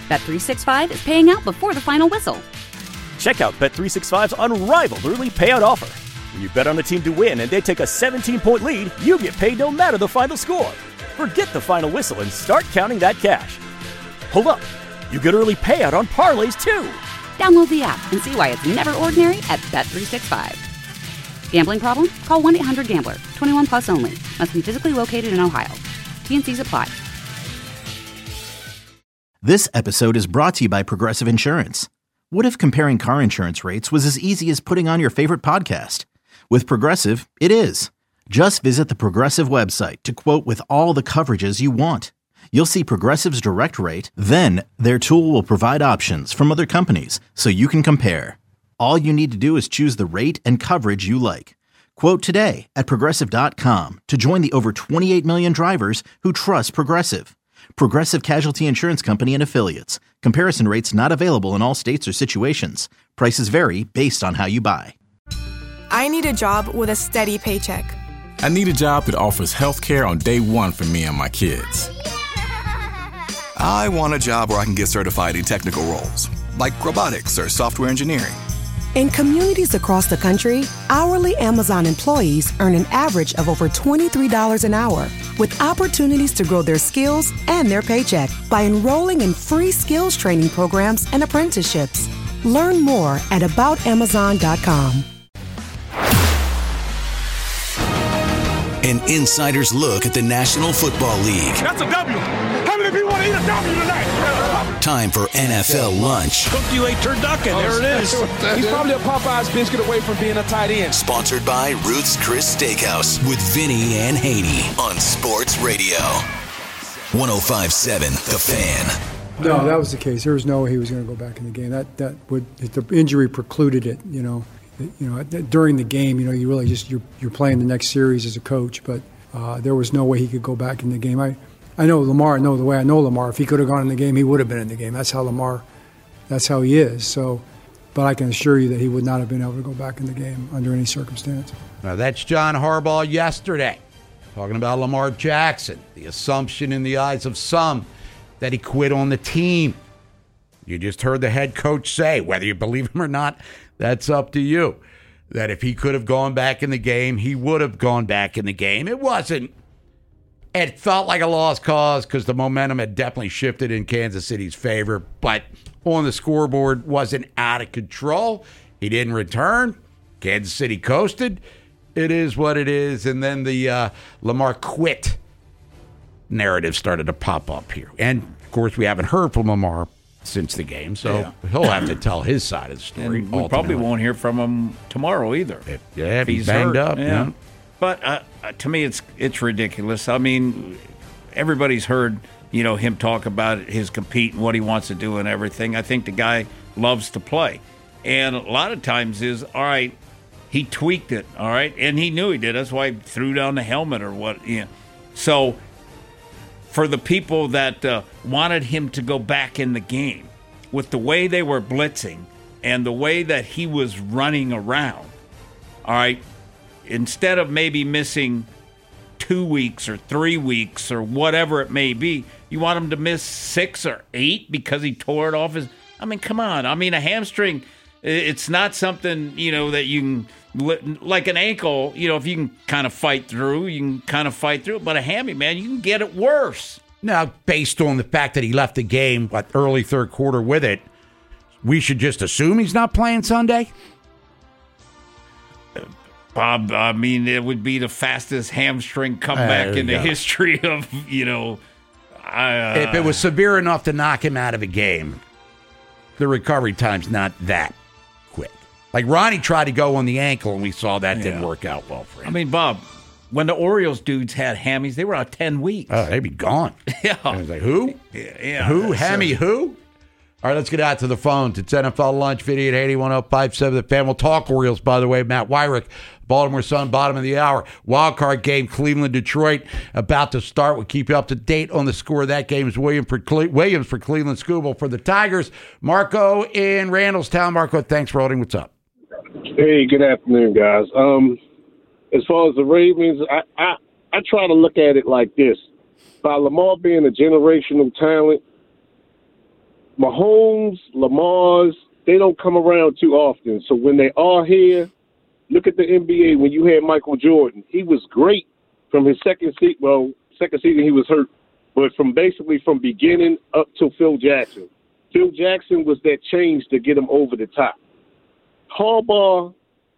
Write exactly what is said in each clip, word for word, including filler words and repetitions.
Bet three sixty-five is paying out before the final whistle. Check out Bet three sixty-five's unrivaled early payout offer. When you bet on a team to win and they take a seventeen-point lead, you get paid no matter the final score. Forget the final whistle and start counting that cash. Hold up. You get early payout on parlays, too. Download the app and see why it's never ordinary at Bet three sixty-five. Gambling problem? Call one eight hundred gambler. twenty-one plus only. Must be physically located in Ohio. T and C's apply. This episode is brought to you by Progressive Insurance. What if comparing car insurance rates was as easy as putting on your favorite podcast? With Progressive, it is. Just visit the Progressive website to quote with all the coverages you want. You'll see Progressive's direct rate, then their tool will provide options from other companies so you can compare. All you need to do is choose the rate and coverage you like. Quote today at Progressive dot com to join the over twenty-eight million drivers who trust Progressive. Progressive Casualty Insurance Company and Affiliates. Comparison rates not available in all states or situations. Prices vary based on how you buy. I need a job with a steady paycheck. I need a job that offers health care on day one for me and my kids. I want a job where I can get certified in technical roles, like robotics or software engineering. In communities across the country, hourly Amazon employees earn an average of over twenty-three dollars an hour, with opportunities to grow their skills and their paycheck by enrolling in free skills training programs and apprenticeships. Learn more at about amazon dot com. An insider's look at the National Football League. That's a W. How many people want to eat a W tonight? Time for N F L lunch. Cooked you a turducken. There it is. He's probably a Popeye's biscuit away from being a tight end. Sponsored by Ruth's Chris Steakhouse with Vinny and Haney on Sports Radio. one oh five point seven The Fan. No, that was the case. There was no way he was going to go back in the game. That that would the injury precluded it. You know, you know during the game, you know, you really just you're you're playing the next series as a coach, but uh, there was no way he could go back in the game. I. I know Lamar, I know the way I know Lamar. If he could have gone in the game, he would have been in the game. That's how Lamar, that's how he is. So, but I can assure you that he would not have been able to go back in the game under any circumstance. Now, that's John Harbaugh yesterday, talking about Lamar Jackson, the assumption in the eyes of some that he quit on the team. You just heard the head coach say, whether you believe him or not, that's up to you, that if he could have gone back in the game, he would have gone back in the game. It wasn't. It felt like a lost cause because the momentum had definitely shifted in Kansas City's favor, but on the scoreboard wasn't out of control. He didn't return. Kansas City coasted. It is what it is. And then the uh, Lamar quit narrative started to pop up here. And, of course, we haven't heard from Lamar since the game, so yeah. he'll have to tell his side of the story. And we probably won't hear from him tomorrow either. If, yeah, if he's banged hurt. up. Yeah. yeah. But uh, to me, it's it's ridiculous. I mean, everybody's heard, you know, him talk about his compete and what he wants to do and everything. I think the guy loves to play. And a lot of times is, all right, he tweaked it, all right? And he knew he did. That's why he threw down the helmet or what. You know. So for the people that uh, wanted him to go back in the game, with the way they were blitzing and the way that he was running around, all right, instead of maybe missing two weeks or three weeks or whatever it may be, you want him to miss six or eight because he tore it off his... I mean, come on. I mean, a hamstring, it's not something, you know, that you can... Like an ankle, you know, if you can kind of fight through, you can kind of fight through it. But a hammy, man, you can get it worse. Now, based on the fact that he left the game, what, early third quarter with it, we should just assume he's not playing Sunday? Bob, I mean, it would be the fastest hamstring comeback in the go. history of, you know. Uh, if it was severe enough to knock him out of a game, the recovery time's not that quick. Like Ronnie tried to go on the ankle, and we saw that yeah. didn't work out well for him. I mean, Bob, when the Orioles dudes had hammies, they were out ten weeks. Oh, they'd be gone. Yeah. I was like, who? Yeah. yeah who? Hammy so. who? All right, let's get out to the phones. It's N F L Lunch, Vinny at eighty-one oh five seven The Fan. We'll talk Orioles, by the way. Matt Wyrick, Baltimore Sun, bottom of the hour. Wild card game, Cleveland, Detroit, about to start. We'll keep you up to date on the score of that game. It's William for Cle- Williams for Cleveland, Scooble for the Tigers. Marco in Randallstown. Marco, thanks for holding. What's up? Hey, good afternoon, guys. Um, as far as the Ravens, I, I, I try to look at it like this. By Lamar being a generational talent, Mahomes, Lamar's, they don't come around too often. So when they are here, look at the N B A when you had Michael Jordan. He was great from his second season. Well, second season he was hurt, but from basically from beginning up to Phil Jackson. Phil Jackson was that change to get him over the top. Harbaugh,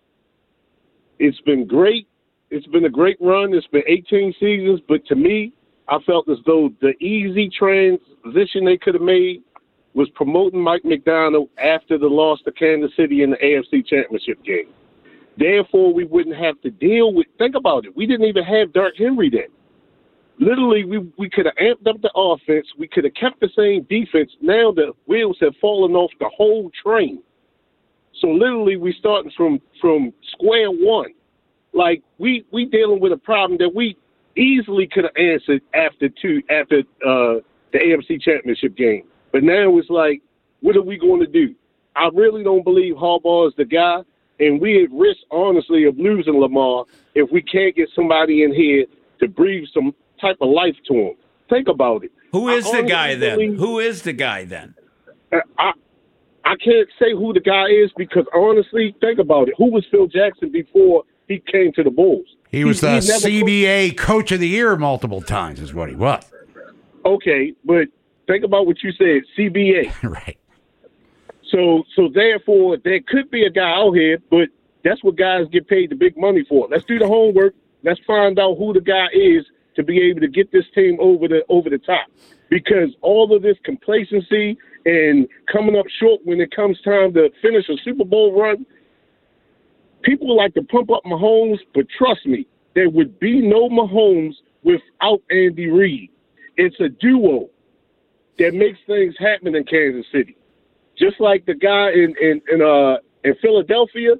it's been great. It's been a great run. It's been eighteen seasons, but to me, I felt as though the easy transition they could have made was promoting Mike McDonald after the loss to Kansas City in the A F C Championship game. Therefore, we wouldn't have to deal with – think about it. We didn't even have Derrick Henry then. Literally, we, we could have amped up the offense. We could have kept the same defense. Now the wheels have fallen off the whole train. So literally, we starting from, from square one. Like, we, we dealing with a problem that we easily could have answered after two after uh, the A F C Championship game. But now it's like, what are we going to do? I really don't believe Harbaugh is the guy. And we at risk, honestly, of losing Lamar if we can't get somebody in here to breathe some type of life to him. Think about it. Who is I the guy then? believe, Who is the guy then? I I can't say who the guy is because, honestly, think about it. Who was Phil Jackson before he came to the Bulls? He was he, the he C B A Coach of the Year multiple times is what he was. Okay, but think about what you said, C B A. Right. So, so therefore, there could be a guy out here, but that's what guys get paid the big money for. Let's do the homework. Let's find out who the guy is to be able to get this team over the over the top. Because all of this complacency and coming up short when it comes time to finish a Super Bowl run, people like to pump up Mahomes, but trust me, there would be no Mahomes without Andy Reid. It's a duo that makes things happen in Kansas City. Just like the guy in in in, uh, in Philadelphia,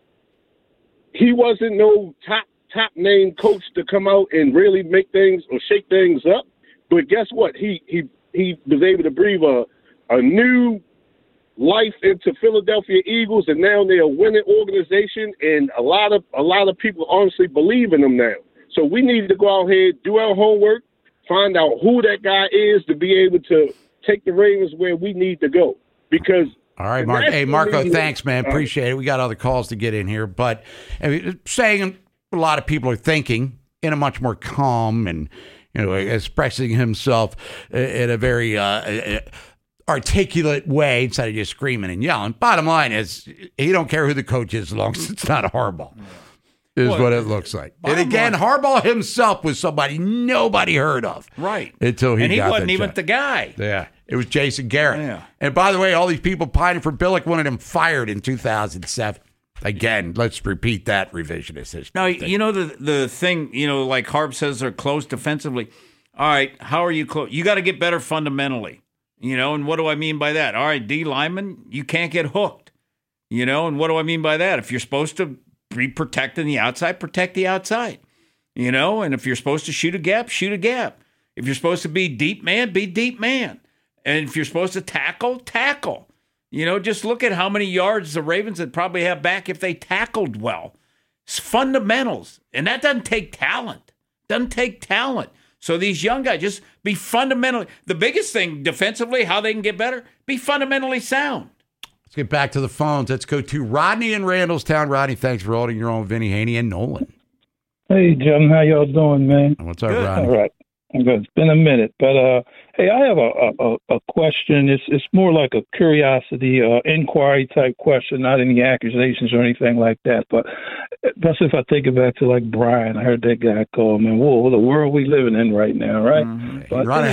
he wasn't no top top name coach to come out and really make things or shake things up. But guess what? He he he was able to breathe a a new life into Philadelphia Eagles, and now they're a winning organization, and a lot of a lot of people honestly believe in them now. So we need to go out here, do our homework, find out who that guy is to be able to take the Ravens where we need to go. Because all right, Mark. Hey, Marco, thanks, man. Appreciate it. We got other calls to get in here, but I mean, saying a lot of people are thinking in a much more calm and, you know, expressing himself in a very uh, articulate way instead of just screaming and yelling. Bottom line is, he don't care who the coach is as long as it's not a Harbaugh. Is well, what it looks like. And again, line. Harbaugh himself was somebody nobody heard of. Right. Until he and he got wasn't that even check. the guy. Yeah. It was Jason Garrett. Yeah. And by the way, all these people pining for Billick wanted him fired in two thousand seven. Again, let's repeat that revisionist history. Now, you know, the the thing, you know, like Harb says, they're close defensively. All right, how are you close? You got to get better fundamentally, you know, and what do I mean by that? All right, D lineman, you can't get hooked, you know, and what do I mean by that? If you're supposed to be protecting the outside, protect the outside, you know, and if you're supposed to shoot a gap, shoot a gap. If you're supposed to be deep man, be deep man. And if you're supposed to tackle, tackle. You know, just look at how many yards the Ravens would probably have back if they tackled well. It's fundamentals. And that doesn't take talent. Doesn't take talent. So these young guys, just be fundamentally. The biggest thing defensively, how they can get better, be fundamentally sound. Let's get back to the phones. Let's go to Rodney in Randallstown. Rodney, thanks for holding your own. Vinny, Haney, and Nolan. Hey, Jim. How y'all doing, man? What's up, Good. Rodney? All right. I'm good. It's been a minute, but uh, hey, I have a, a, a question. It's it's more like a curiosity, uh, inquiry type question, not any accusations or anything like that. But that's if I think about to like Brian. I heard that guy call, man. Whoa, what the world we living in right now, right? Mm-hmm. But Running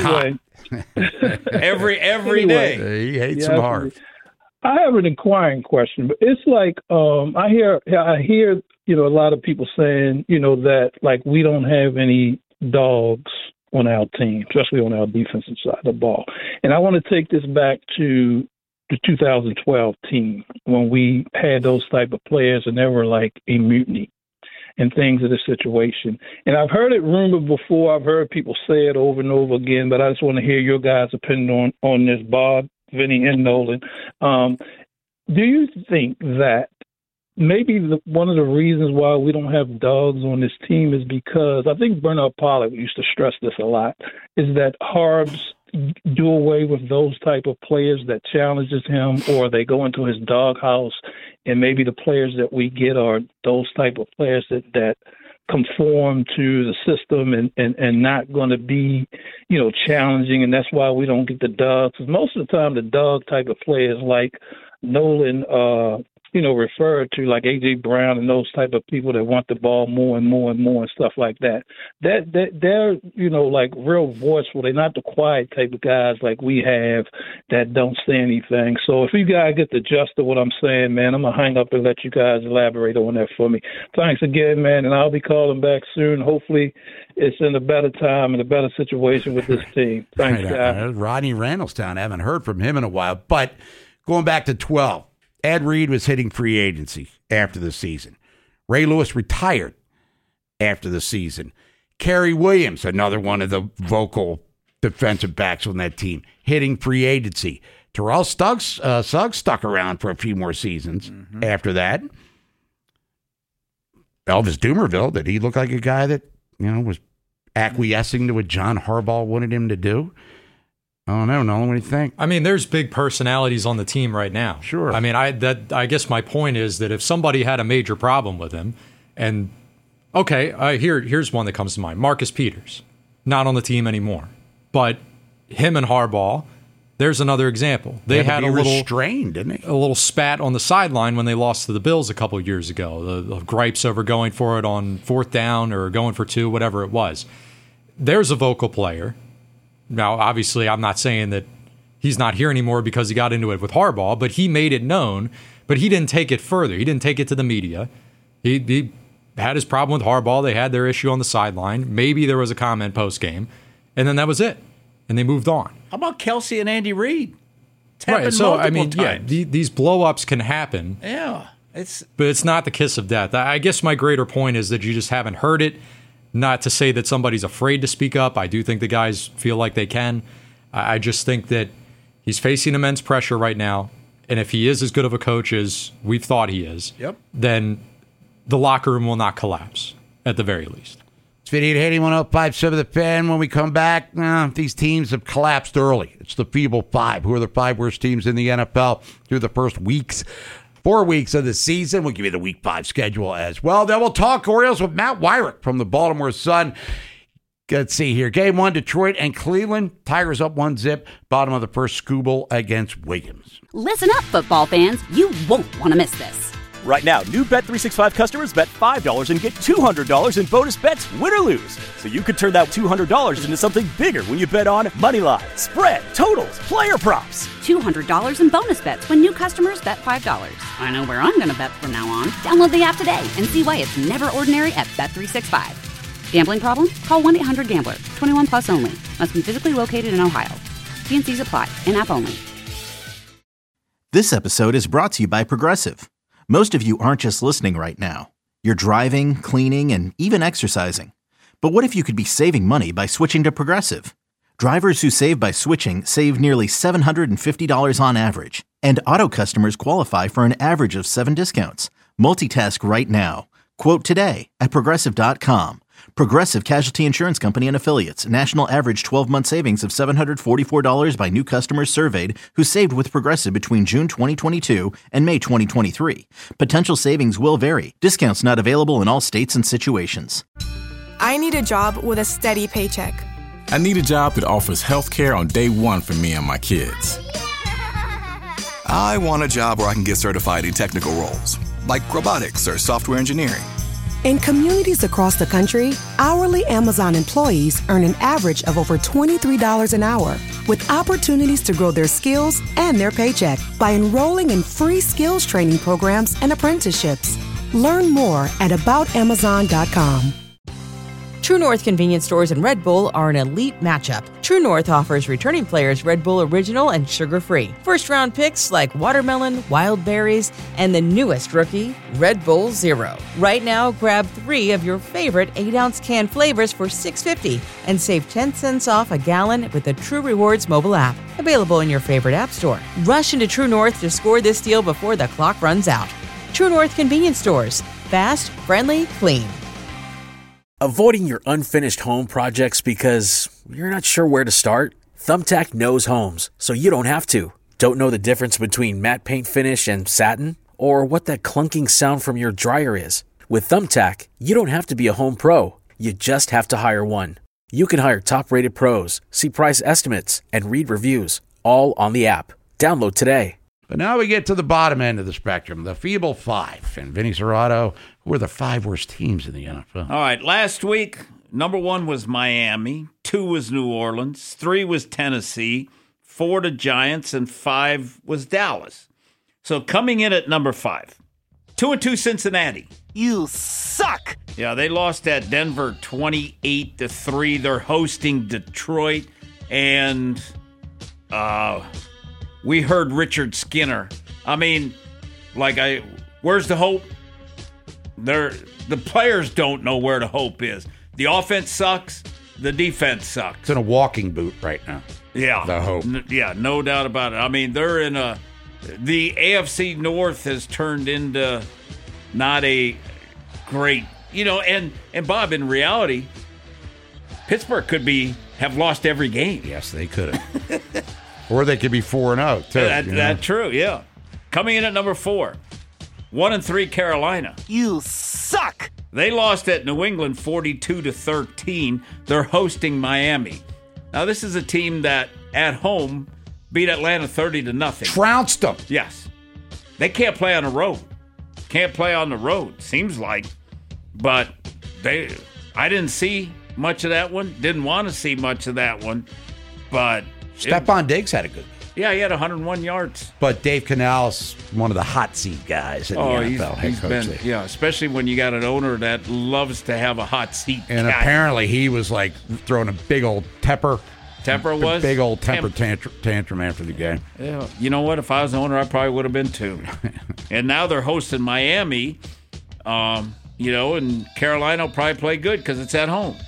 anyway, every every anyway, day. He hates yeah, some hard. I have an inquiring question, but it's like um, I hear I hear you know a lot of people saying you know that like we don't have any dogs on our team, especially on our defensive side of the ball. And I want to take this back to the two thousand twelve team when we had those type of players and there were like a mutiny and things of the situation. And I've heard it rumored before. I've heard people say it over and over again, but I just want to hear your guys' opinion on, on this, Bob, Vinny, and Nolan. Um, do you think that maybe the, one of the reasons why we don't have dogs on this team is because I think Bernard Pollard used to stress this a lot, is that Harb's do away with those type of players that challenges him, or they go into his doghouse, and maybe the players that we get are those type of players that, that conform to the system and, and, and not going to be, you know, challenging, and that's why we don't get the dogs. Because most of the time, the dog type of players like Nolan, uh, you know, referred to, like A J. Brown and those type of people that want the ball more and more and more and stuff like that. That that they're, you know, like real voiceful. They're not the quiet type of guys like we have that don't say anything. So if you guys get the gist of what I'm saying, man, I'm gonna hang up and let you guys elaborate on that for me. Thanks again, man, and I'll be calling back soon. Hopefully, it's in a better time and a better situation with this team. Thanks, right, guys. uh, Rodney Randallstown. I haven't heard from him in a while, but going back to twelve. Ed Reed was hitting free agency after the season. Ray Lewis retired after the season. Kerry Williams, another one of the vocal defensive backs on that team, hitting free agency. Terrell Suggs, uh, Suggs stuck around for a few more seasons mm-hmm. after that. Elvis Dumervil, did he look like a guy that, you know, was acquiescing to what John Harbaugh wanted him to do? I don't know, Nolan. What do you think? I mean, there's big personalities on the team right now. Sure. I mean, I that I guess my point is that if somebody had a major problem with him, and okay, uh, here here's one that comes to mind: Marcus Peters, not on the team anymore, but him and Harbaugh. There's another example. They, they had a little restrained, didn't they? A little spat on the sideline when they lost to the Bills a couple years ago. The, the gripes over going for it on fourth down or going for two, whatever it was. There's a vocal player. Now, obviously, I'm not saying that he's not here anymore because he got into it with Harbaugh, but he made it known. But he didn't take it further. He didn't take it to the media. He, he had his problem with Harbaugh. They had their issue on the sideline. Maybe there was a comment post-game, and then that was it. And they moved on. How about Kelsey and Andy Reid? It's right. So, I mean, times. yeah, the, these blow-ups can happen. Yeah. It's But it's not the kiss of death. I guess my greater point is that you just haven't heard it. Not to say that somebody's afraid to speak up. I do think the guys feel like they can. I just think that he's facing immense pressure right now. And if he is as good of a coach as we've thought he is, yep. then the locker room will not collapse, at the very least. It's Vinny and Haney, one oh five point seven The Fan. When we come back, nah, these teams have collapsed early. It's the feeble five. Who are the five worst teams in the N F L through the first weeks? Four weeks of the season. We'll give you the week five schedule as well. Then we'll talk Orioles with Matt Weyrich from the Baltimore Sun. Let's see here. Game one, Detroit and Cleveland. Tigers up one zip. Bottom of the first, Skubal against Williams. Listen up, football fans. You won't want to miss this. Right now, new Bet three sixty-five customers bet five dollars and get two hundred dollars in bonus bets, win or lose. So you could turn that two hundred dollars into something bigger when you bet on money line, spread, totals, player props. two hundred dollars in bonus bets when new customers bet five dollars. I know where I'm going to bet from now on. Download the app today and see why it's never ordinary at Bet three sixty-five. Gambling problem? Call one eight hundred gambler. twenty-one plus only. Must be physically located in Ohio. T and C's apply. In-app only. This episode is brought to you by Progressive. Most of you aren't just listening right now. You're driving, cleaning, and even exercising. But what if you could be saving money by switching to Progressive? Drivers who save by switching save nearly seven hundred fifty dollars on average. And auto customers qualify for an average of seven discounts. Multitask right now. Quote today at Progressive dot com. Progressive Casualty Insurance Company and Affiliates. National average twelve-month savings of seven hundred forty-four dollars by new customers surveyed who saved with Progressive between June twenty twenty-two and May twenty twenty-three. Potential savings will vary. Discounts not available in all states and situations. I need a job with a steady paycheck. I need a job that offers health care on day one for me and my kids. I want a job where I can get certified in technical roles, like robotics or software engineering. In communities across the country, hourly Amazon employees earn an average of over twenty-three dollars an hour, with opportunities to grow their skills and their paycheck by enrolling in free skills training programs and apprenticeships. Learn more at about amazon dot com. True North convenience stores and Red Bull are an elite matchup. True North offers returning players Red Bull Original and sugar-free. First-round picks like watermelon, wild berries, and the newest rookie, Red Bull Zero. Right now, grab three of your favorite eight-ounce can flavors for six dollars and fifty cents and save ten cents off a gallon with the True Rewards mobile app. Available in your favorite app store. Rush into True North to score this deal before the clock runs out. True North convenience stores. Fast, friendly, clean. Avoiding your unfinished home projects because you're not sure where to start? Thumbtack knows homes, so you don't have to. Don't know the difference between matte paint finish and satin? Or what that clunking sound from your dryer is? With Thumbtack, you don't have to be a home pro. You just have to hire one. You can hire top-rated pros, see price estimates, and read reviews, all on the app. Download today. But now we get to the bottom end of the spectrum, the feeble five. And Vinny Serrato, who are the five worst teams in the N F L? All right, last week, number one was Miami, two was New Orleans, three was Tennessee, four the Giants, and five was Dallas. So coming in at number five, two and two Cincinnati. You suck. Yeah, they lost at Denver twenty-eight to three. They're hosting Detroit, and uh, we heard Richard Skinner. I mean, like, I, where's the hope? They're, the players don't know where the hope is. The offense sucks. The defense sucks. It's in a walking boot right now. Yeah. The hope. N- yeah, no doubt about it. I mean, they're in a... The A F C North has turned into not a great... You know, and, and Bob, in reality, Pittsburgh could be have lost every game. Yes, they could have. Or they could be four and oh, too. That, you know? That's true, yeah. Coming in at number four, one and three Carolina. You suck. They lost at New England forty-two to thirteen. They're hosting Miami. Now, this is a team that, at home, beat Atlanta thirty to nothing. Trounced them. Yes. They can't play on the road. Can't play on the road, seems like. But they, I didn't see much of that one. Didn't want to see much of that one. But Stephon Diggs had a good game. Yeah, he had one hundred one yards. But Dave Canales, one of the hot seat guys in oh, the N F L. he's, he's been, there. Yeah, especially when you got an owner that loves to have a hot seat. And guy. Apparently he was like throwing a big old temper. Temper was? Big old temper tantrum, tantrum after the game. Yeah, you know what? If I was the owner, I probably would have been too. And now they're hosting Miami, um, you know, and Carolina will probably play good because it's at home.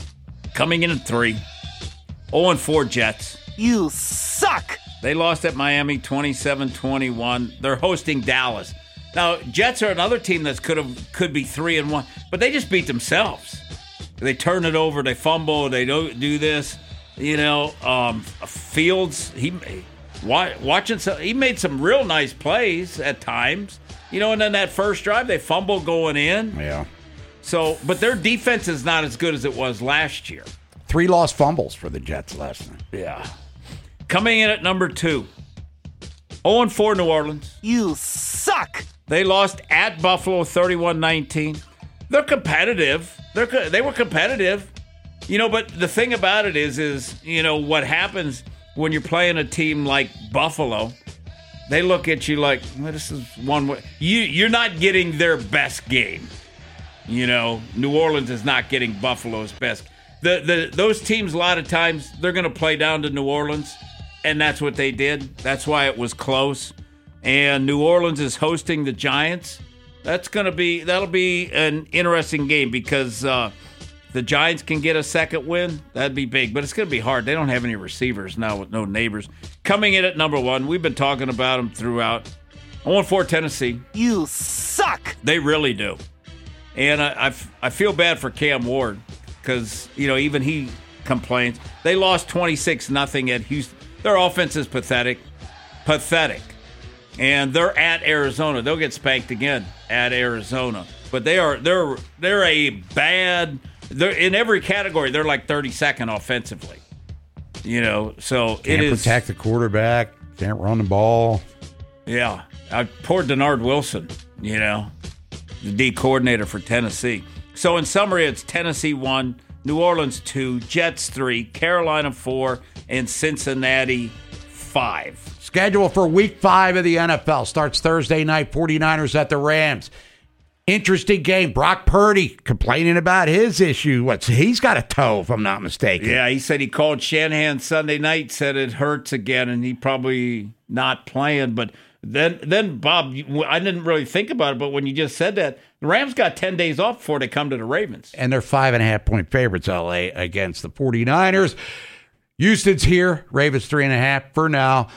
Coming in at three, oh and four Jets. You suck. They lost at Miami twenty-seven twenty-one. They're hosting Dallas. Now, Jets are another team that could have could be three and one, but they just beat themselves. They turn it over, they fumble, they don't do this. You know, um, Fields, he watching some, he made some real nice plays at times. You know, and then that first drive, they fumbled going in. Yeah. So, but their defense is not as good as it was last year. Three lost fumbles for the Jets last night. Yeah. Coming in at number two, oh and four New Orleans. You suck. They lost at Buffalo thirty-one nineteen. They're competitive. They're they were competitive. You know, but the thing about it is, is, you know, what happens when you're playing a team like Buffalo, they look at you like, well, this is one way. You, you're not getting their best game. You know, New Orleans is not getting Buffalo's best. The, the Those teams, a lot of times, they're going to play down to New Orleans, and that's what they did. That's why it was close. And New Orleans is hosting the Giants. That's going to be, that'll be an interesting game because, uh, the Giants can get a second win, that'd be big. But it's going to be hard. They don't have any receivers now with no neighbors. Coming in at number one, we've been talking about them throughout. oh and four Tennessee. You suck. They really do. And I, I, I feel bad for Cam Ward because, you know, even he complains. They lost twenty-six nothing at Houston. Their offense is pathetic. Pathetic. And they're at Arizona. They'll get spanked again at Arizona. But they are they're they're a bad They're in every category. They're like thirty-second offensively, you know. So can't it is protect the quarterback. Can't run the ball. Yeah, uh, poor Denard Wilson. You know, the D coordinator for Tennessee. So in summary, it's Tennessee one, New Orleans two, Jets three, Carolina four, and Cincinnati five. Schedule for Week Five of the N F L starts Thursday night. forty-niners at the Rams. Interesting game. Brock Purdy complaining about his issue. What's he's got a toe, if I'm not mistaken. Yeah, he said he called Shanahan Sunday night, said it hurts again, and he probably not playing. But then, then Bob, I didn't really think about it, but when you just said that, the Rams got ten days off before they come to the Ravens. And they're five and a half point favorites, L A, against the forty-niners. Houston's here. Ravens three and a half for now.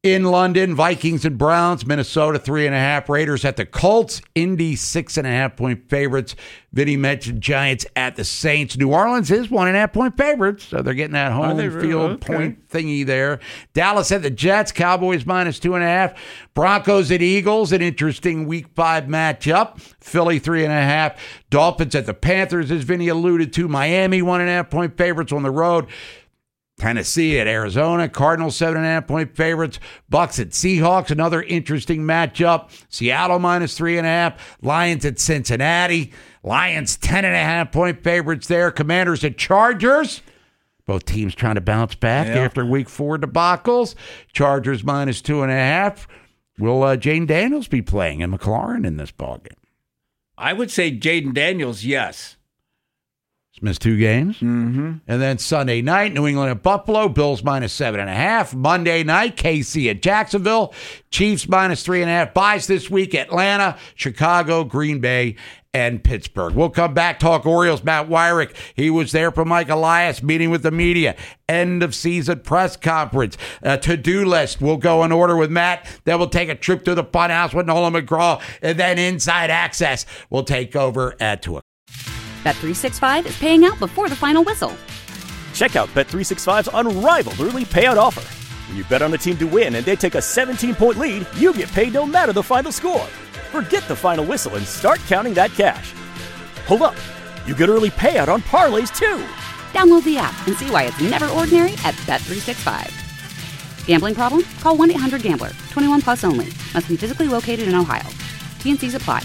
In London, Vikings and Browns, Minnesota three and a half, Raiders at the Colts, Indy six and a half point favorites. Vinny mentioned Giants at the Saints. New Orleans is one and a half point favorites, so they're getting that home really? field Okay. point thingy there. Dallas at the Jets, Cowboys minus two and a half. Broncos at Eagles, an interesting week five matchup. Philly three and a half. Dolphins at the Panthers, as Vinny alluded to. Miami one and a half point favorites on the road. Tennessee at Arizona, Cardinals seven and a half point favorites, Bucks at Seahawks, another interesting matchup. Seattle minus three and a half, Lions at Cincinnati, Lions ten and a half point favorites there. Commanders at Chargers, both teams trying to bounce back Yeah. after week four debacles. Chargers minus two and a half. Will uh, Jaden Daniels be playing in McLaurin in this ballgame? I would say Jaden Daniels, yes. He's missed two games. Mm-hmm. And then Sunday night, New England at Buffalo, Bills minus seven and a half. Monday night, K C at Jacksonville, Chiefs minus three and a half. Buys this week, Atlanta, Chicago, Green Bay, and Pittsburgh. We'll come back, talk Orioles. Matt Wyrick, he was there for Mike Elias, meeting with the media. End of season press conference. A to-do list. We'll go in order with Matt. Then we'll take a trip to the Funhouse with Nolan McGraw. And then Inside Access will take over at two o'clock. Bet three sixty-five is paying out before the final whistle. Check out Bet three sixty-five's unrivaled early payout offer. When you bet on a team to win and they take a seventeen point lead, you get paid no matter the final score. Forget the final whistle and start counting that cash. Hold up. You get early payout on parlays too. Download the app and see why it's never ordinary at Bet three sixty-five. Gambling problem? Call one eight hundred gambler. twenty-one plus only. Must be physically located in Ohio. T and C's apply.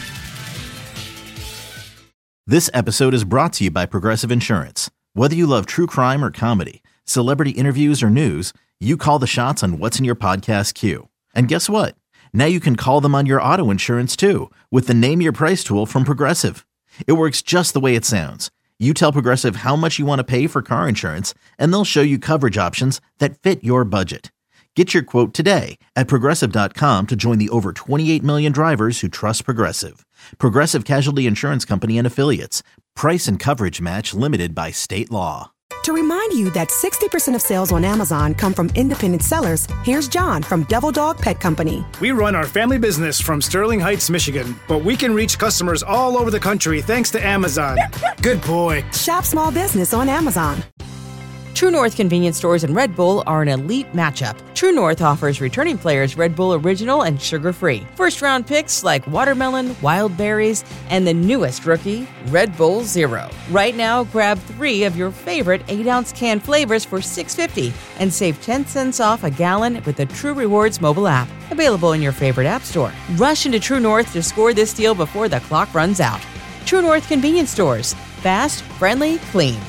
This episode is brought to you by Progressive Insurance. Whether you love true crime or comedy, celebrity interviews or news, you call the shots on what's in your podcast queue. And guess what? Now you can call them on your auto insurance too with the Name Your Price tool from Progressive. It works just the way it sounds. You tell Progressive how much you want to pay for car insurance, and they'll show you coverage options that fit your budget. Get your quote today at Progressive dot com to join the over twenty-eight million drivers who trust Progressive. Progressive Casualty Insurance Company and Affiliates. Price and coverage match limited by state law. To remind you that sixty percent of sales on Amazon come from independent sellers, here's John from Devil Dog Pet Company. We run our family business from Sterling Heights, Michigan, but we can reach customers all over the country thanks to Amazon. Good boy. Shop small business on Amazon. True North convenience stores and Red Bull are an elite matchup. True North offers returning players Red Bull Original and sugar-free. First-round picks like watermelon, wild berries, and the newest rookie, Red Bull Zero. Right now, grab three of your favorite eight ounce can flavors for six dollars and fifty cents and save ten cents off a gallon with the True Rewards mobile app. Available in your favorite app store. Rush into True North to score this deal before the clock runs out. True North convenience stores. Fast, friendly, clean.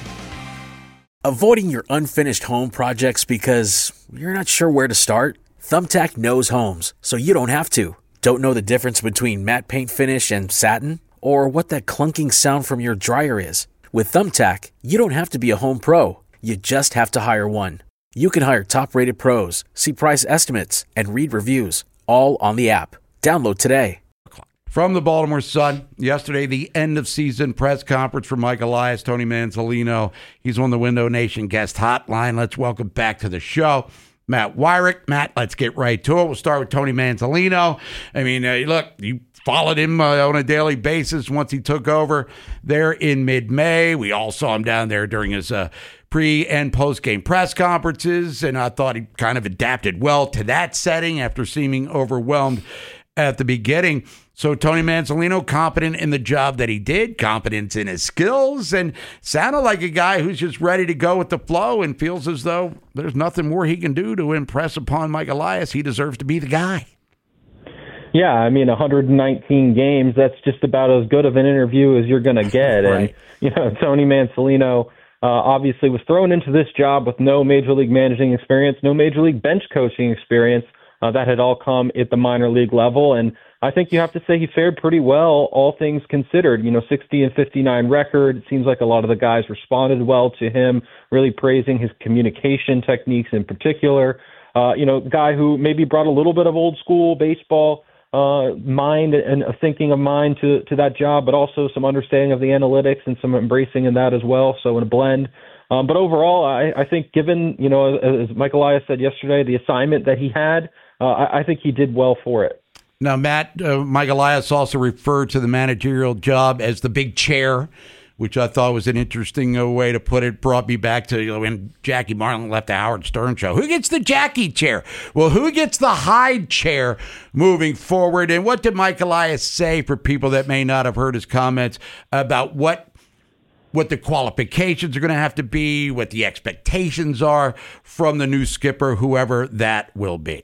Avoiding your unfinished home projects because you're not sure where to start? Thumbtack knows homes, so you don't have to. Don't know the difference between matte paint finish and satin? Or what that clunking sound from your dryer is? With Thumbtack, you don't have to be a home pro. You just have to hire one. You can hire top-rated pros, see price estimates, and read reviews, all on the app. Download today. From the Baltimore Sun, yesterday, the end-of-season press conference for Mike Elias, Tony Manzolino. He's on the Window Nation guest hotline. Let's welcome back to the show Matt Wyrick. Matt, let's get right to it. We'll start with Tony Manzolino. I mean, uh, look, you followed him uh, on a daily basis once he took over there in mid-May. We all saw him down there during his uh, pre- and post-game press conferences, and I thought he kind of adapted well to that setting after seeming overwhelmed at the beginning. So Tony Manzolino, competent in the job that he did, competent in his skills, and sounded like a guy who's just ready to go with the flow and feels as though there's nothing more he can do to impress upon Mike Elias. He deserves to be the guy. Yeah, I mean, one hundred nineteen games, that's just about as good of an interview as you're going to get. Right. And, you know, Tony Manzolino uh, obviously was thrown into this job with no Major League managing experience, no Major League bench coaching experience. Uh, that had all come at the minor league level. And I think you have to say he fared pretty well, all things considered. You know, sixty and fifty-nine record. It seems like a lot of the guys responded well to him, really praising his communication techniques in particular. Uh, you know, guy who maybe brought a little bit of old school baseball uh, mind and a thinking of mind to, to that job, but also some understanding of the analytics and some embracing in that as well. So in a blend. Um, but overall, I, I think given, you know, as Mike Elias said yesterday, the assignment that he had, uh, I, I think he did well for it. Now, Matt, uh, Mike Elias also referred to the managerial job as the big chair, which I thought was an interesting uh, way to put it. Brought me back to, you know, when Jackie Martin left the Howard Stern show. Who gets the Jackie chair? Well, who gets the Hyde chair moving forward? And what did Mike Elias say for people that may not have heard his comments about what what the qualifications are going to have to be, what the expectations are from the new skipper, whoever that will be?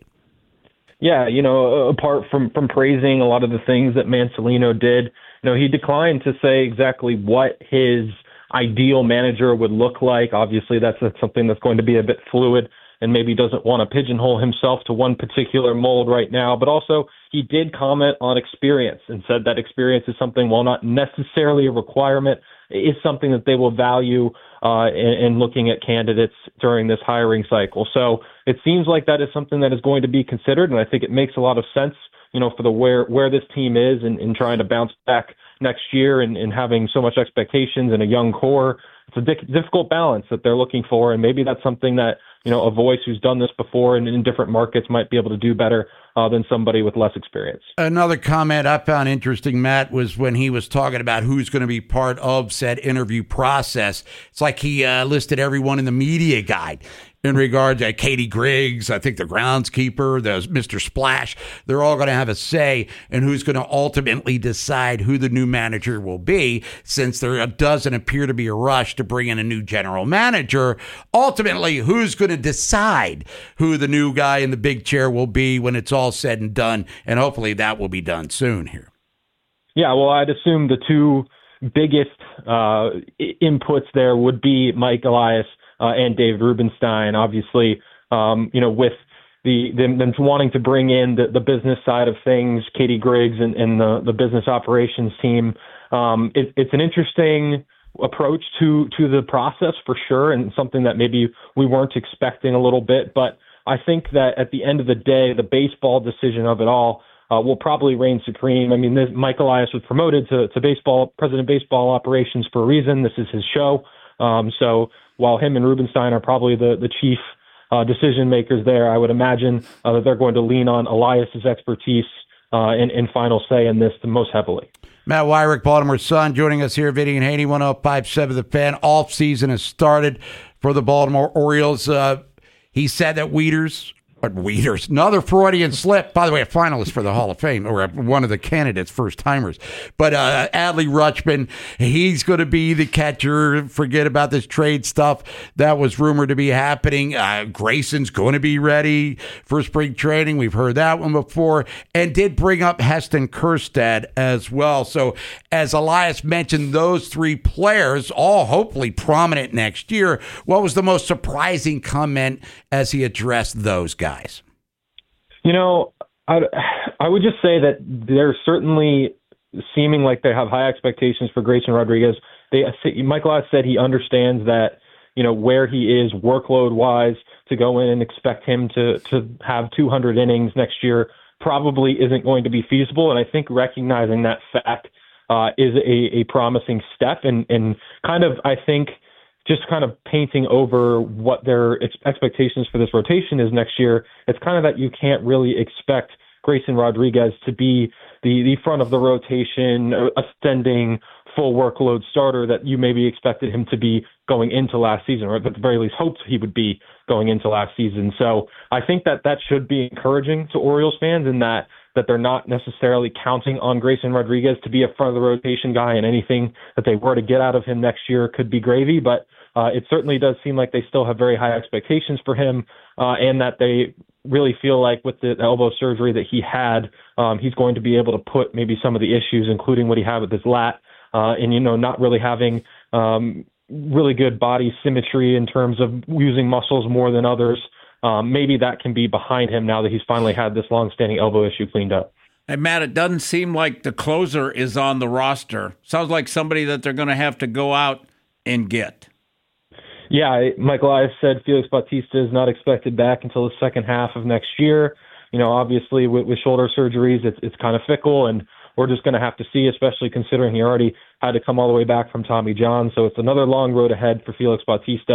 Yeah, you know, apart from, from praising a lot of the things that Mansolino did, you know, he declined to say exactly what his ideal manager would look like. Obviously, that's, that's something that's going to be a bit fluid, and maybe doesn't want to pigeonhole himself to one particular mold right now. But also, he did comment on experience and said that experience is something, while not necessarily a requirement, is something that they will value uh, in, in looking at candidates during this hiring cycle. So it seems like that is something that is going to be considered, and I think it makes a lot of sense, you know, for the where where this team is and, and trying to bounce back next year and, and having so much expectations and a young core. It's a di- difficult balance that they're looking for, and maybe that's something that, you know, a voice who's done this before and in different markets might be able to do better uh, than somebody with less experience. Another comment I found interesting, Matt, was when he was talking about who's going to be part of said interview process. It's like he uh, listed everyone in the media guide in regard to Katie Griggs, I think the groundskeeper, there's Mister Splash. They're all going to have a say in who's going to ultimately decide who the new manager will be, since there doesn't appear to be a rush to bring in a new general manager. Ultimately, who's going to decide who the new guy in the big chair will be when it's all said and done, and hopefully that will be done soon here. Yeah, well, I'd assume the two biggest uh, inputs there would be Mike Elias Uh, and Dave Rubenstein. Obviously, um, you know, with the them, them wanting to bring in the, the business side of things, Katie Griggs and, and the, the business operations team, um, it, it's an interesting approach to to the process for sure, and something that maybe we weren't expecting a little bit. But I think that at the end of the day, the baseball decision of it all uh, will probably reign supreme. I mean, this, Mike Elias was promoted to, to baseball president of baseball operations for a reason. This is his show. Um, so while him and Rubenstein are probably the, the chief uh, decision makers there, I would imagine uh, that they're going to lean on Elias's expertise uh, and, and final say in this the most heavily. Matt Weyrich, Baltimore Sun, joining us here, Vinny and Haney, one oh five point seven The Fan. Off season has started for the Baltimore Orioles. Uh, he said that Wieters, or Wieters, another Freudian slip, by the way, a finalist for the Hall of Fame, or one of the candidates, first timers. But uh, Adley Rutschman, he's going to be the catcher. Forget about this trade stuff that was rumored to be happening. Uh, Grayson's going to be ready for spring training. We've heard that one before, and did bring up Heston Kjerstad as well. So as Elias mentioned, those three players, all hopefully prominent next year. What was the most surprising comment as he addressed those guys? Guys. You know, I, I would just say that they're certainly seeming like they have high expectations for Grayson Rodriguez. They, Michael Elias said he understands that, you know, where he is workload-wise, to go in and expect him to, to have two hundred innings next year probably isn't going to be feasible. And I think recognizing that fact uh, is a, a promising step, and, and kind of, I think, just kind of painting over what their ex- expectations for this rotation is next year. It's kind of that you can't really expect Grayson Rodriguez to be the, the front of the rotation, ascending full workload starter that you maybe expected him to be going into last season, or at the very least hoped he would be going into last season. So I think that that should be encouraging to Orioles fans, in that that they're not necessarily counting on Grayson Rodriguez to be a front of the rotation guy, and anything that they were to get out of him next year could be gravy. But uh, it certainly does seem like they still have very high expectations for him, uh, and that they really feel like with the elbow surgery that he had, um, he's going to be able to put maybe some of the issues, including what he had with his lat, uh, and, you know, not really having um, really good body symmetry in terms of using muscles more than others. Um, maybe that can be behind him now that he's finally had this long-standing elbow issue cleaned up. And Matt, it doesn't seem like the closer is on the roster. Sounds like somebody that they're going to have to go out and get. Yeah, Michael Elias said Felix Bautista is not expected back until the second half of next year. You know, obviously with, with shoulder surgeries, it's it's kind of fickle, and we're just going to have to see, especially considering he already had to come all the way back from Tommy John. So it's another long road ahead for Felix Bautista.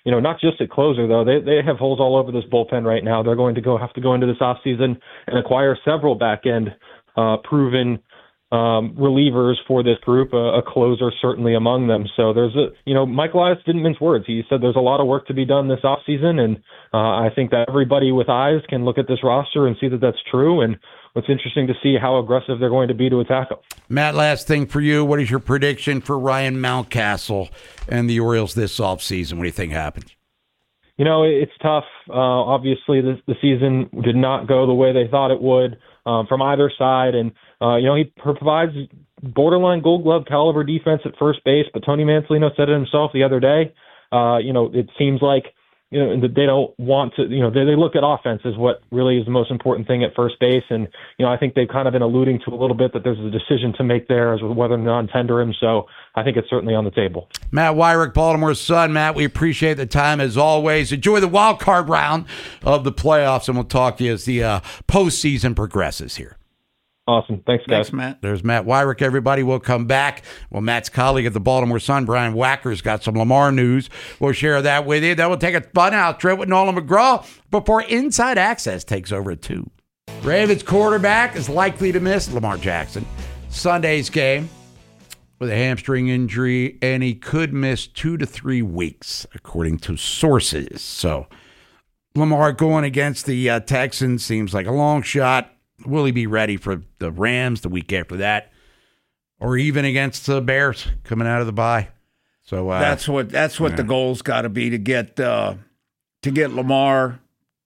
you know, not just at closer, though. They they have holes all over this bullpen right now. They're going to go have to go into this offseason and acquire several back-end uh, proven um, relievers for this group, a, a closer certainly among them. So there's a, you know, Mike Elias didn't mince words. He said there's a lot of work to be done this offseason, and uh, I think that everybody with eyes can look at this roster and see that that's true. And it's interesting to see how aggressive they're going to be to attack them. Matt, last thing for you. What is your prediction for Ryan Mountcastle and the Orioles this offseason? What do you think happens? You know, it's tough. Uh, obviously, this, the season did not go the way they thought it would um, from either side. And, uh, you know, he provides borderline gold glove caliber defense at first base. But Tony Mansolino said it himself the other day. Uh, you know, it seems like, you know, they don't want to, you know, they, they look at offense as what really is the most important thing at first base. And, you know, I think they've kind of been alluding to a little bit that there's a decision to make there as whether or not tender him. So I think it's certainly on the table. Matt Weyrich, Baltimore Sun. Matt, we appreciate the time as always. Enjoy the wild card round of the playoffs, and we'll talk to you as the uh, postseason progresses here. Awesome. Thanks, guys. Thanks, Matt. There's Matt Weyrich, everybody. We'll come back. Well, Matt's colleague at the Baltimore Sun, Brian Wacker's got some Lamar news. We'll share that with you. Then we'll take a fun out trip with Nolan McGraw before Inside Access takes over at two. Ravens quarterback is likely to miss Lamar Jackson Sunday's game with a hamstring injury, and he could miss two to three weeks, according to sources. So Lamar going against the uh, Texans seems like a long shot. Will he be ready for the Rams the week after that, or even against the Bears coming out of the bye? So uh, that's what that's what yeah. the goal's got to be to get uh, to get Lamar,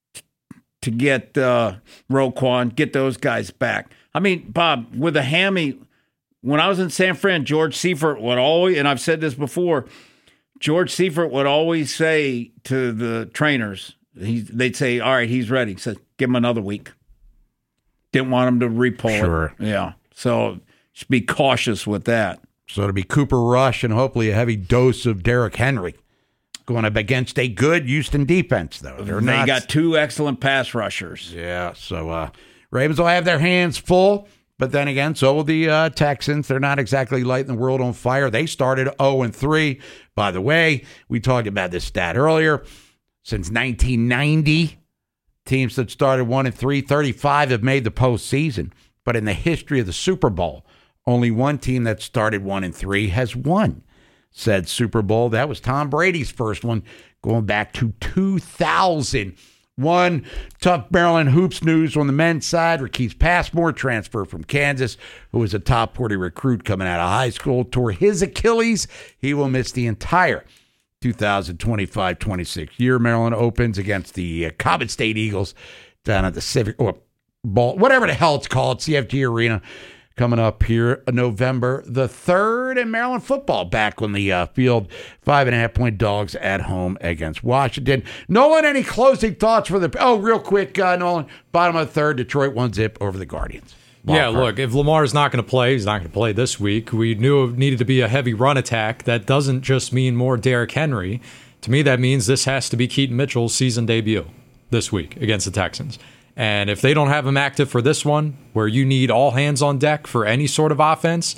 to get uh, Roquan, get those guys back. I mean, Bob, with a hammy, when I was in San Fran, George Seifert would always, and I've said this before, George Seifert would always say to the trainers, he, they'd say, "All right, he's ready." He said, "Give him another week." Didn't want him to repull sure. it. Yeah. So just be cautious with that. So it'll be Cooper Rush and hopefully a heavy dose of Derrick Henry going up against a good Houston defense, though. They're they not... got two excellent pass rushers. Yeah. So uh, Ravens will have their hands full. But then again, so will the uh, Texans. They're not exactly lighting the world on fire. They started oh and three. By the way, we talked about this stat earlier. Since nineteen ninety, teams that started one and three, thirty-five have made the postseason. But in the history of the Super Bowl, only one team that started one and three has won said Super Bowl. That was Tom Brady's first one, going back to two thousand. One tough Maryland hoops news on the men's side. Rakeem Passmore, transfer from Kansas, who was a top forty recruit coming out of high school, tore his Achilles. He will miss the entire two thousand twenty-five twenty-six year. Maryland opens against the uh, Cobbett State Eagles down at the Civic, or ball, whatever the hell it's called, C F G Arena, coming up here November the third. And Maryland football back on the uh, field, five and a half point dogs at home against Washington. Nolan, any closing thoughts for the, oh, real quick, uh, Nolan, bottom of the third, Detroit one zip over the Guardians. Wild yeah, card. Look, if Lamar's not going to play, he's not going to play this week. We knew it needed to be a heavy run attack. That doesn't just mean more Derrick Henry. To me, that means this has to be Keaton Mitchell's season debut this week against the Texans. And if they don't have him active for this one, where you need all hands on deck for any sort of offense,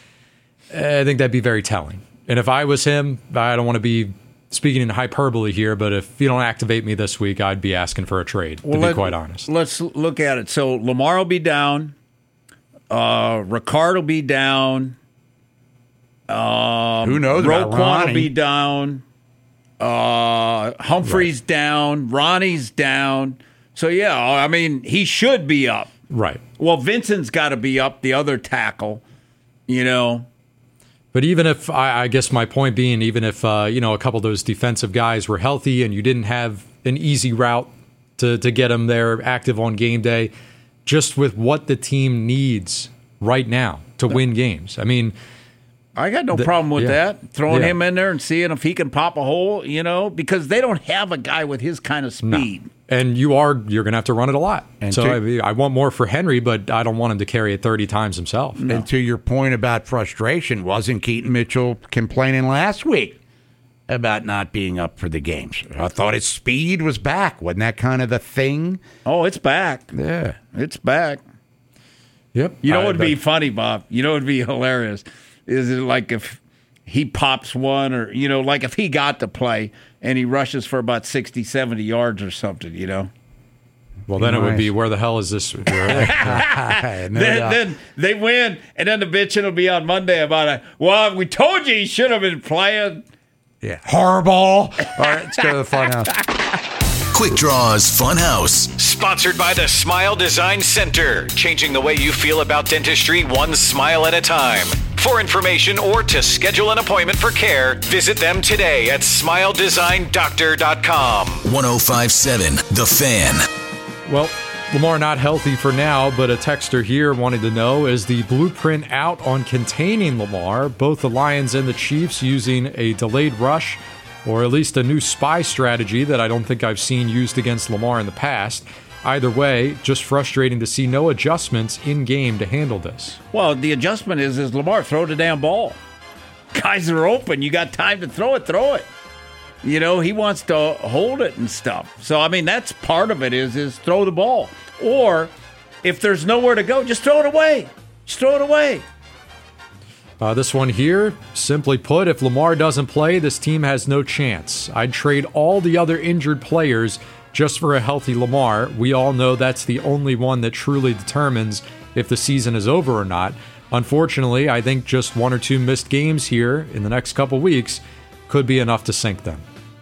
I think that'd be very telling. And if I was him, I don't want to be speaking in hyperbole here, but if you don't activate me this week, I'd be asking for a trade, to well, be let, quite honest. Let's look at it. So Lamar will be down. Uh, Ricard will be down. Um, Who knows? Roquan will be down. Uh, Humphrey's right. down. Ronnie's down. So, yeah, I mean, he should be up. Right. Well, Vincent's got to be up, the other tackle, you know. But even if, I, I guess my point being, even if, uh, you know, a couple of those defensive guys were healthy and you didn't have an easy route to, to get them there active on game day, just with what the team needs right now to win games. I mean, I got no the, problem with yeah. that. Throwing yeah. him in there and seeing if he can pop a hole, you know, because they don't have a guy with his kind of speed. No. And you are you're going to have to run it a lot. And so to, I, I want more for Henry, but I don't want him to carry it thirty times himself. No. And to your point about frustration, wasn't Keaton Mitchell complaining last week about not being up for the games? I thought his speed was back. Wasn't that kind of the thing? Oh, it's back. Yeah. It's back. Yep. You know what would be funny, Bob? You know what would be hilarious? Is it like if he pops one, or, you know, like if he got to play and he rushes for about sixty, seventy yards or something, you know. Well, then nice. It would be, where the hell is this? no then, then they win, and then the bitching will be on Monday about it. Well, we told you he should have been playing. Yeah, Harbaugh. All right, let's go to the Funhouse. Quick Draws Funhouse, sponsored by the Smile Design Center, changing the way you feel about dentistry one smile at a time. For information or to schedule an appointment for care, visit them today at smile design doctor dot com. one oh five point seven The Fan. Well, Lamar not healthy for now, but a texter here wanted to know, is the blueprint out on containing Lamar, both the Lions and the Chiefs using a delayed rush, or at least a new spy strategy that I don't think I've seen used against Lamar in the past? Either way, just frustrating to see no adjustments in-game to handle this. Well, the adjustment is, is Lamar, throw the damn ball. Guys are open. You got time to throw it, throw it. You know, he wants to hold it and stuff. So, I mean, that's part of it is, is throw the ball. Or if there's nowhere to go, just throw it away. Just throw it away. Uh, this one here, simply put, if Lamar doesn't play, this team has no chance. I'd trade all the other injured players just for a healthy Lamar. We all know that's the only one that truly determines if the season is over or not. Unfortunately, I think just one or two missed games here in the next couple weeks could be enough to sink them.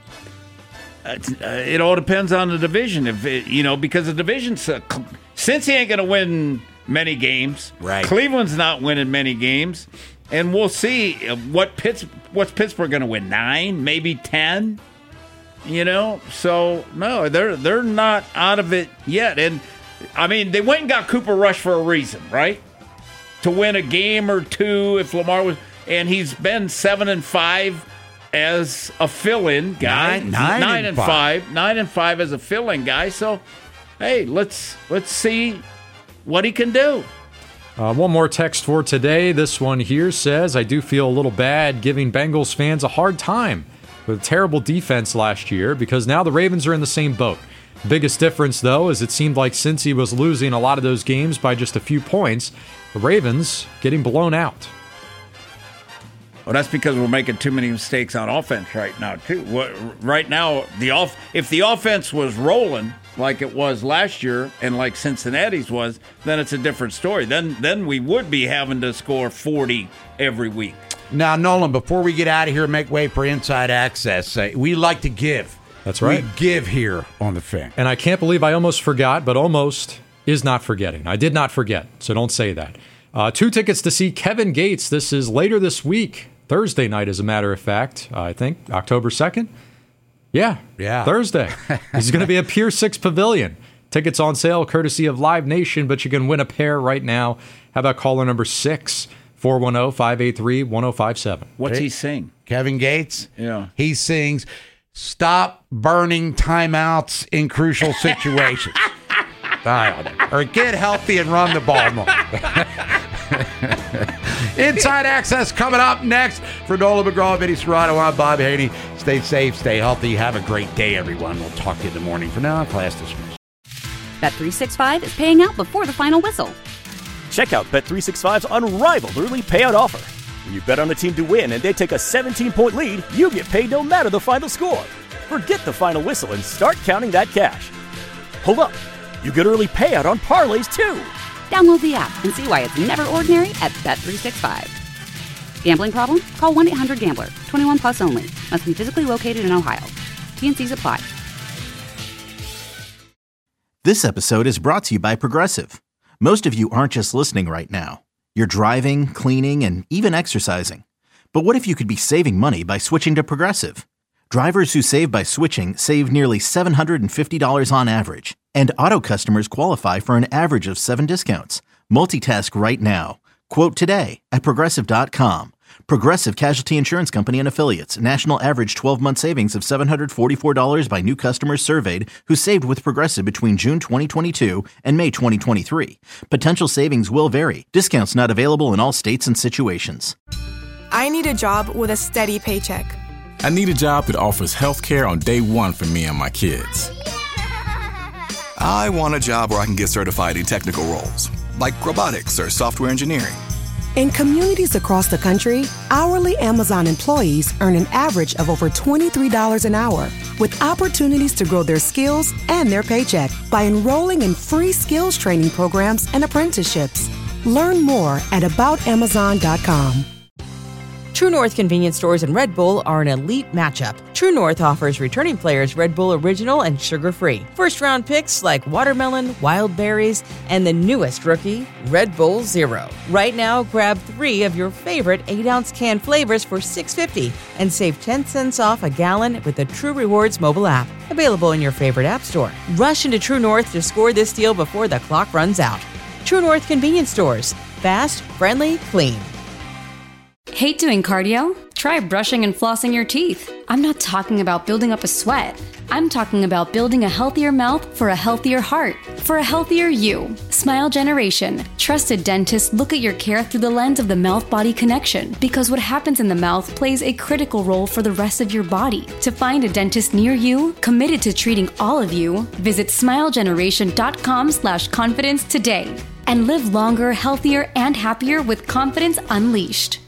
Uh, it all depends on the division, if it, you know, because the division's uh, since he ain't going to win many games. Right. Cleveland's not winning many games, and we'll see what Pitts, what's Pittsburgh going to win, nine, maybe ten. You know, so no, they're they're not out of it yet. And I mean, they went and got Cooper Rush for a reason, right? To win a game or two if Lamar was, and he's been seven and five. As a fill-in guy, nine, nine, nine and and five. five, nine and five as a fill-in guy. So, hey, let's let's see what he can do. Uh, one more text for today. This one here says, I do feel a little bad giving Bengals fans a hard time with a terrible defense last year because now the Ravens are in the same boat. The biggest difference, though, is it seemed like since he was losing a lot of those games by just a few points, the Ravens getting blown out. Well, that's because we're making too many mistakes on offense right now, too. Right now, the off if the offense was rolling like it was last year and like Cincinnati's was, then it's a different story. Then then we would be having to score forty every week. Now, Nolan, before we get out of here and make way for Inside Access, uh, we like to give. That's right. We give here on the Fan. And I can't believe I almost forgot, but almost is not forgetting. I did not forget, so don't say that. Uh, two tickets to see Kevin Gates. This is later this week. Thursday night, as a matter of fact, uh, I think, October second? Yeah, yeah, Thursday. He's going to be at Pier six Pavilion. Tickets on sale, courtesy of Live Nation, but you can win a pair right now. How about caller number six, four one zero, five eight three, one zero five seven? What's he sing? Kevin Gates? Yeah. He sings, "Stop burning timeouts in crucial situations." Or get healthy and run the ball more. Inside Access coming up next. For Nolan McGraw, Vinny Serrato, I'm Bob Haney. Stay safe, stay healthy. Have a great day, everyone. We'll talk to you in the morning. For now, class dismissed. Bet three sixty-five is paying out before the final whistle. Check out Bet three sixty-five's unrivaled early payout offer. When you bet on a team to win and they take a seventeen-point lead, you get paid no matter the final score. Forget the final whistle and start counting that cash. Hold up. You get early payout on parlays, too. Download the app and see why it's never ordinary at Bet three sixty-five. Gambling problem? Call one eight hundred gambler. twenty-one plus only. Must be physically located in Ohio. T and C's apply. This episode is brought to you by Progressive. Most of you aren't just listening right now. You're driving, cleaning, and even exercising. But what if you could be saving money by switching to Progressive? Drivers who save by switching save nearly seven hundred fifty dollars on average. And auto customers qualify for an average of seven discounts. Multitask right now. Quote today at Progressive dot com. Progressive Casualty Insurance Company and Affiliates. National average twelve-month savings of seven hundred forty-four dollars by new customers surveyed who saved with Progressive between June twenty twenty-two and May twenty twenty-three. Potential savings will vary. Discounts not available in all states and situations. I need a job with a steady paycheck. I need a job that offers health care on day one for me and my kids. I want a job where I can get certified in technical roles, like robotics or software engineering. In communities across the country, hourly Amazon employees earn an average of over twenty-three dollars an hour, with opportunities to grow their skills and their paycheck by enrolling in free skills training programs and apprenticeships. Learn more at about amazon dot com. True North convenience stores and Red Bull are an elite matchup. True North offers returning players Red Bull Original and sugar-free. First-round picks like watermelon, wild berries, and the newest rookie, Red Bull Zero. Right now, grab three of your favorite eight-ounce can flavors for six dollars and fifty cents and save ten cents off a gallon with the True Rewards mobile app. Available in your favorite app store. Rush into True North to score this deal before the clock runs out. True North convenience stores. Fast, friendly, clean. Hate doing cardio? Try brushing and flossing your teeth. I'm not talking about building up a sweat. I'm talking about building a healthier mouth for a healthier heart, for a healthier you. Smile Generation. Trusted dentists look at your care through the lens of the mouth-body connection, because what happens in the mouth plays a critical role for the rest of your body. To find a dentist near you, committed to treating all of you, visit smilegeneration.com slash confidence today and live longer, healthier, and happier with confidence unleashed.